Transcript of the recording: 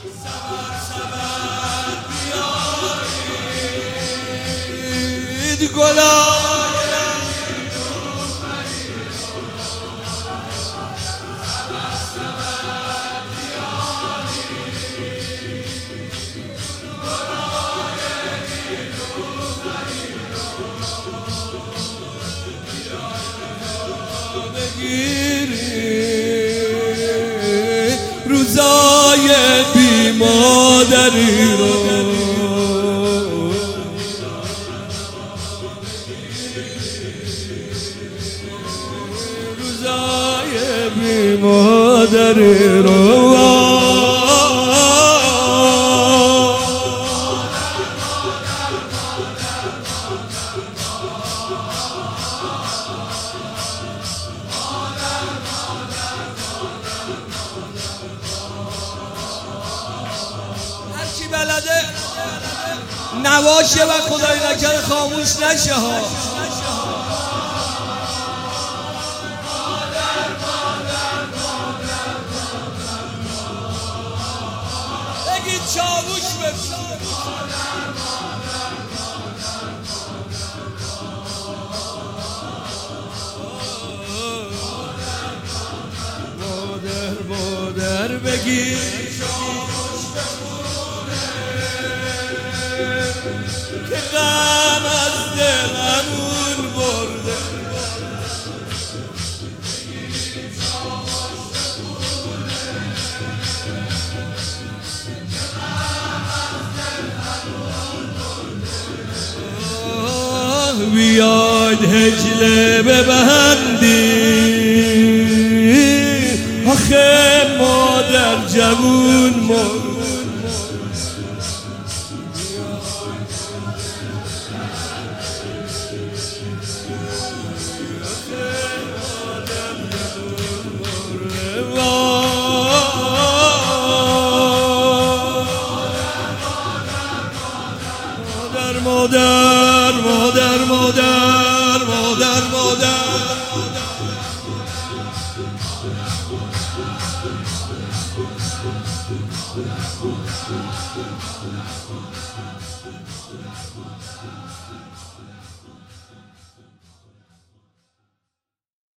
بیارید گلای روزای بی مادری رو روزای بی مادری رو هرچی بلده نواشه و خدای نکرده خاموش نشه ها. بگید چاووش بپسید مادر بگید که غم از دلمون برده بیاید هجله ببندی آخه مادر جوون مرد مادر